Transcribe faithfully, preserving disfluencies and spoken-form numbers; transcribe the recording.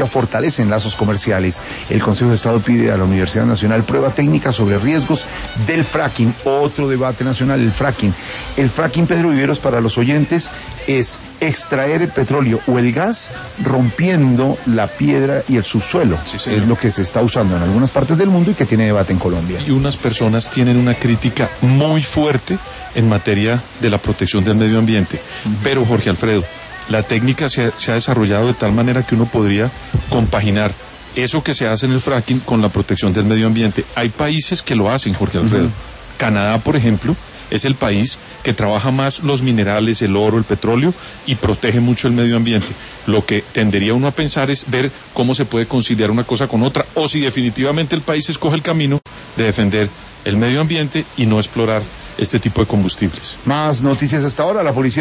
fortalecen lazos comerciales. El Consejo de Estado pide a la Universidad Nacional prueba técnica sobre riesgos del fracking. Otro debate nacional, el fracking. El fracking, Pedro Viveros, para los oyentes, es extraer el petróleo o el gas rompiendo la piedra y el subsuelo. Sí, es lo que se está usando en algunas partes del mundo y que tiene debate en Colombia. Y unas personas tienen una crítica muy fuerte en materia de la protección del medio ambiente. Uh-huh. Pero, Jorge Alfredo, la técnica se ha, se ha desarrollado de tal manera que uno podría compaginar eso que se hace en el fracking con la protección del medio ambiente. Hay países que lo hacen, Jorge Alfredo. Uh-huh. Canadá, por ejemplo, es el país que trabaja más los minerales, el oro, el petróleo y protege mucho el medio ambiente. Lo que tendería uno a pensar es ver cómo se puede conciliar una cosa con otra o si definitivamente el país escoge el camino de defender el medio ambiente y no explorar este tipo de combustibles. Más noticias hasta ahora. La policía